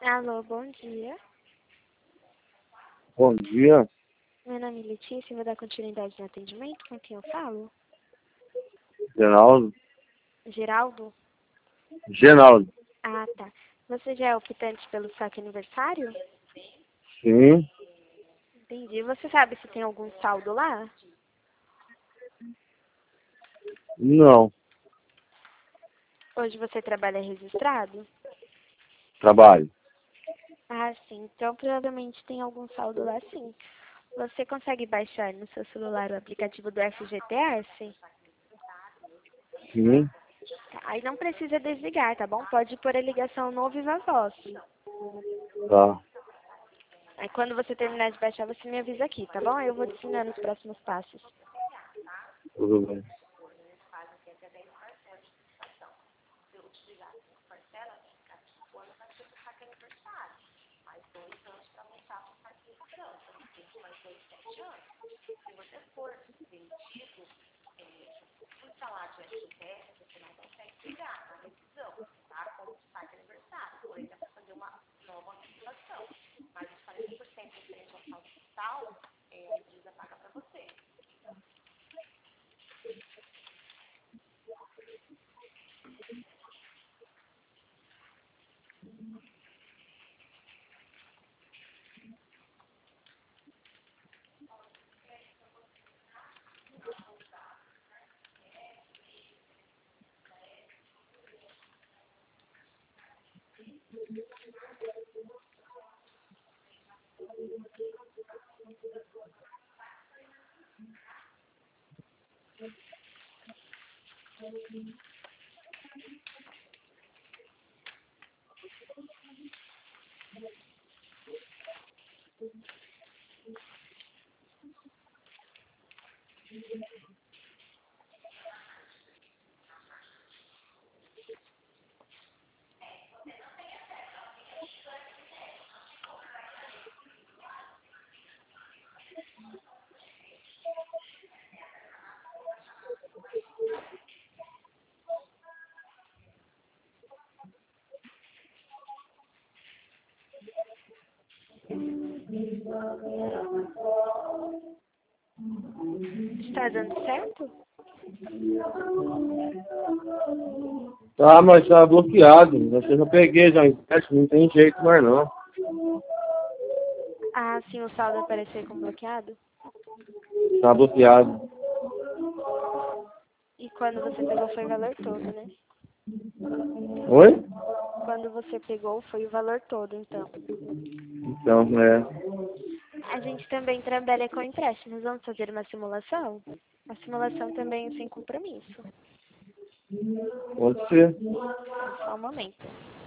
Alô, bom dia. Bom dia, Meu nome é Letícia, vou dar continuidade no atendimento. Com quem eu falo? Geraldo. Geraldo? Geraldo. Ah, tá. Você já é optante pelo saque aniversário? Sim, Entendi. Você sabe se tem algum saldo lá? não, Hoje você trabalha registrado? trabalho. Ah, sim. Então provavelmente tem algum saldo lá, sim. Você consegue baixar no seu celular o aplicativo do FGTS? Sim, Tá. Aí não precisa desligar, tá bom? Pode pôr a ligação no Viva Voz. tá, Aí quando você terminar de baixar, você me avisa aqui, tá bom? Aí eu vou te ensinando os próximos passos. tudo bem. Está dando certo? Tá, mas tá bloqueado. Eu já peguei já, não tem jeito mais não. Ah, sim, o saldo aparecer como bloqueado? Tá bloqueado. E quando você pegou foi o valor todo, né? Oi? Quando você pegou foi o valor todo, então. Então, A gente também trabalha com empréstimos. Vamos fazer uma simulação? A simulação também é sem compromisso. pode ser. Só um momento.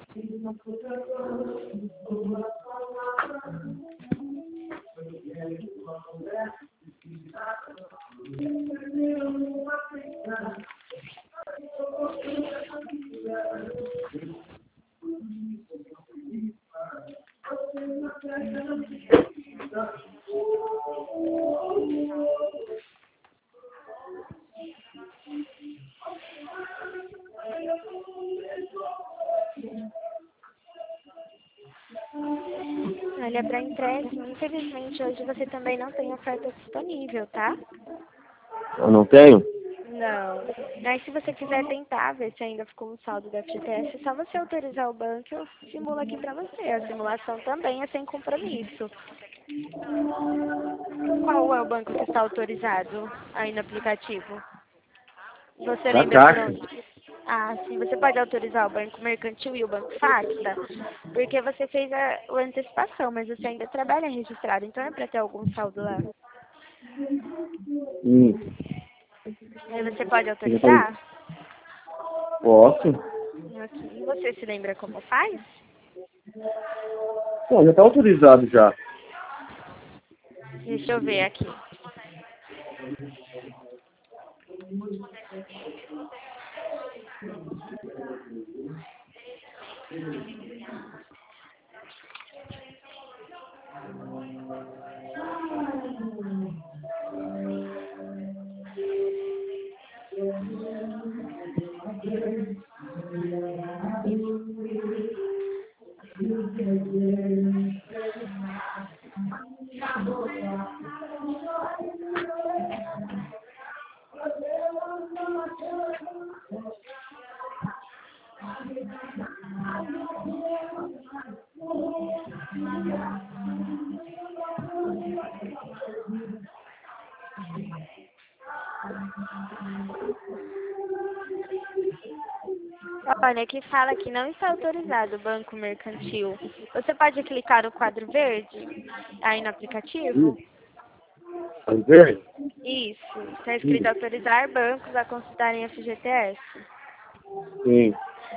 Olha, para empréstimo, infelizmente hoje você também não tem oferta disponível, tá? Eu não tenho? Não. Mas se você quiser tentar ver se ainda ficou um saldo do FGTS, é só você autorizar o banco e eu simulo aqui para você. A simulação também é sem compromisso. Qual é o banco que está autorizado aí no aplicativo? Você Da lembra por Caixa. onde? Ah, sim. Você pode autorizar o Banco Mercantil e o Banco Facta? Porque você fez a antecipação, mas você ainda trabalha registrado, então é para ter algum saldo lá. Hum. Aí você pode Eu já falei, autorizar? posso? Ok. E você se lembra como faz? Bom, já tá autorizado já. Deixa eu ver aqui. Olha, aqui fala que não está autorizado o banco mercantil. Você pode clicar no quadro verde aí no aplicativo? Tá verde? Isso. Está escrito autorizar bancos a consultarem FGTS. Sim.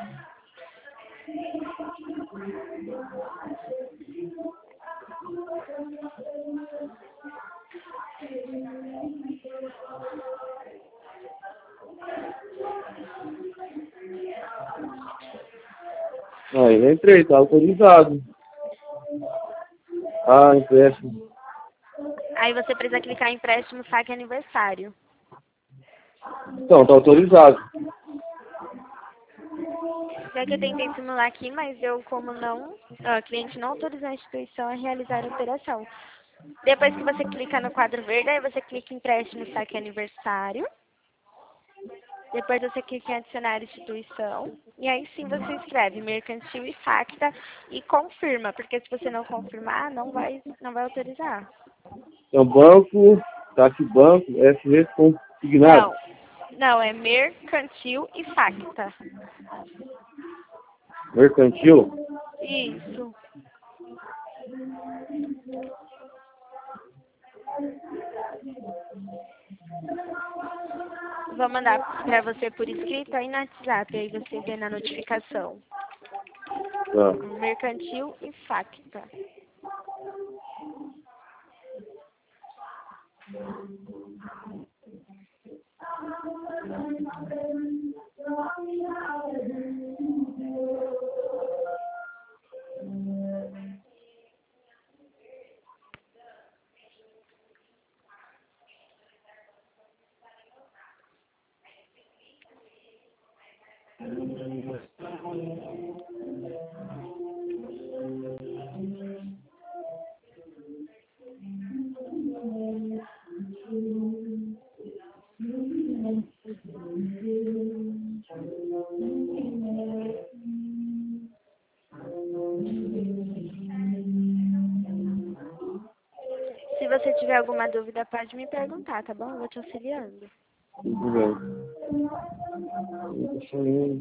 Aí, já entrei, tá autorizado. Ah, empréstimo. Aí você precisa clicar em empréstimo saque aniversário. Então, tá autorizado. Já que eu tentei simular aqui, mas eu, como não, o cliente não autorizou a instituição a realizar a operação. Depois que você clica no quadro verde, aí você clica em empréstimo saque aniversário. Depois você clica em adicionar instituição. E aí sim você escreve mercantil e facta e confirma, porque se você não confirmar, não vai autorizar. Então, banco, tá aqui banco, FG consignado. Não, é mercantil e facta. Mercantil. Isso. Vou mandar para você por escrito aí no WhatsApp, aí você vê na notificação. Tá. Mercantil e facta. Se você tiver alguma dúvida, pode me perguntar, tá bom? Eu vou te auxiliando. Tudo bem. Deixa eu ir.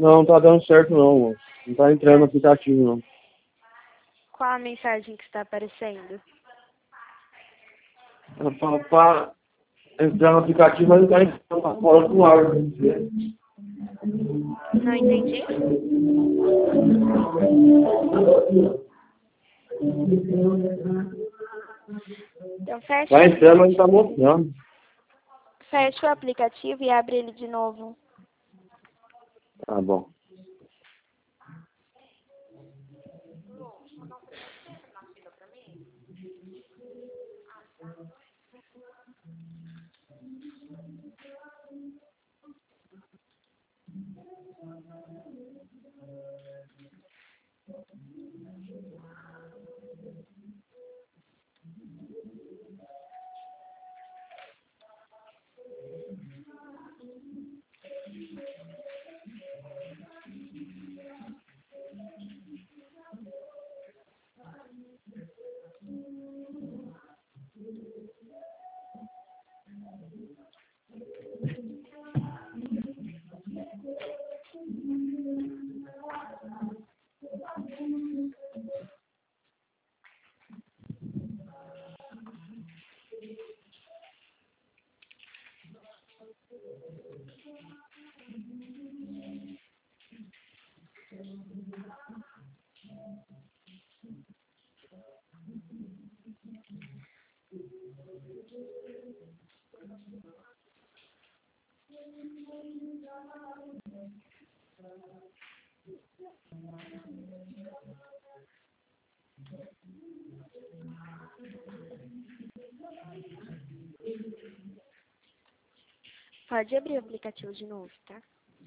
Não tá dando certo não, moço. Não tá entrando no aplicativo não. Qual a mensagem que está aparecendo? Ela fala pra entrar no aplicativo, mas não tá entrando, tá fora do ar. Não entendi. Então Tá entrando, mas não tá mostrando. fecha o aplicativo e abre ele de novo. Tá bom. Pode abrir o aplicativo de novo, tá?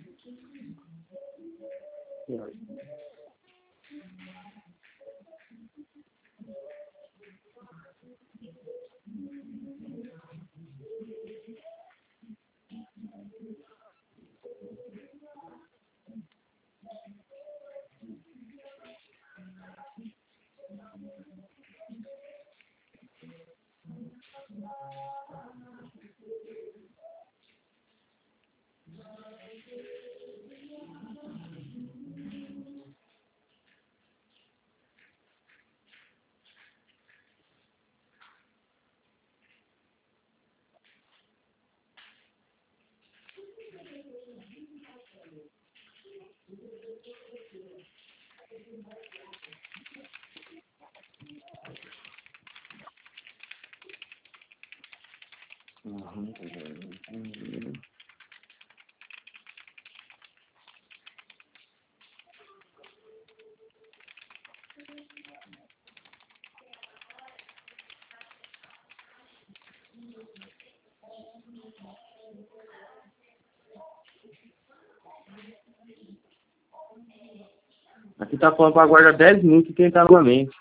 Aqui tá falando pra aguardar 10 minutos e tentar novamente.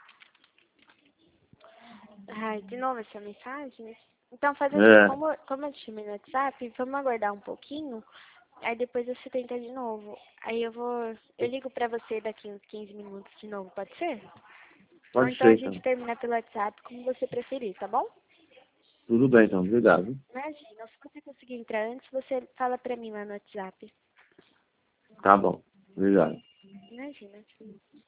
Ai, de novo essa mensagem? Então faz assim, É, como eu te chamei no WhatsApp, vamos aguardar um pouquinho, aí depois você tenta de novo. Aí eu ligo pra você daqui uns 15 minutos de novo, pode ser? Ou pode então a ser gente então. termina pelo WhatsApp, como você preferir, tá bom? Tudo bem então, obrigado. Imagina, se você conseguir entrar antes, você fala pra mim lá no WhatsApp. Tá bom, obrigado. Imagina.